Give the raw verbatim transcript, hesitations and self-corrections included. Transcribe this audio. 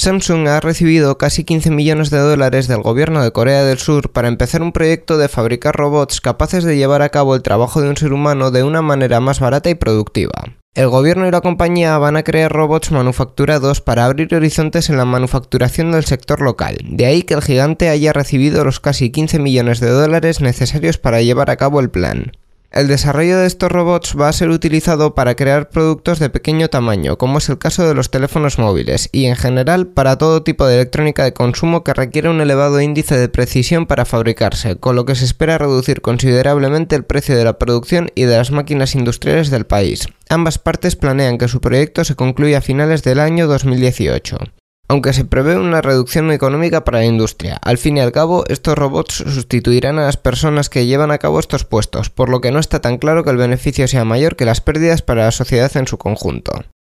Samsung ha recibido casi quince millones de dólares del gobierno de Corea del Sur para empezar un proyecto de fabricar robots capaces de llevar a cabo el trabajo de un ser humano de una manera más barata y productiva. El gobierno y la compañía van a crear robots manufacturados para abrir horizontes en la manufacturación del sector local, de ahí que el gigante haya recibido los casi quince millones de dólares necesarios para llevar a cabo el plan. El desarrollo de estos robots va a ser utilizado para crear productos de pequeño tamaño, como es el caso de los teléfonos móviles, y en general para todo tipo de electrónica de consumo que requiere un elevado índice de precisión para fabricarse, con lo que se espera reducir considerablemente el precio de la producción y de las máquinas industriales del país. Ambas partes planean que su proyecto se concluya a finales del año dos mil dieciocho. Aunque se prevé una reducción económica para la industria, al fin y al cabo, estos robots sustituirán a las personas que llevan a cabo estos puestos, por lo que no está tan claro que el beneficio sea mayor que las pérdidas para la sociedad en su conjunto.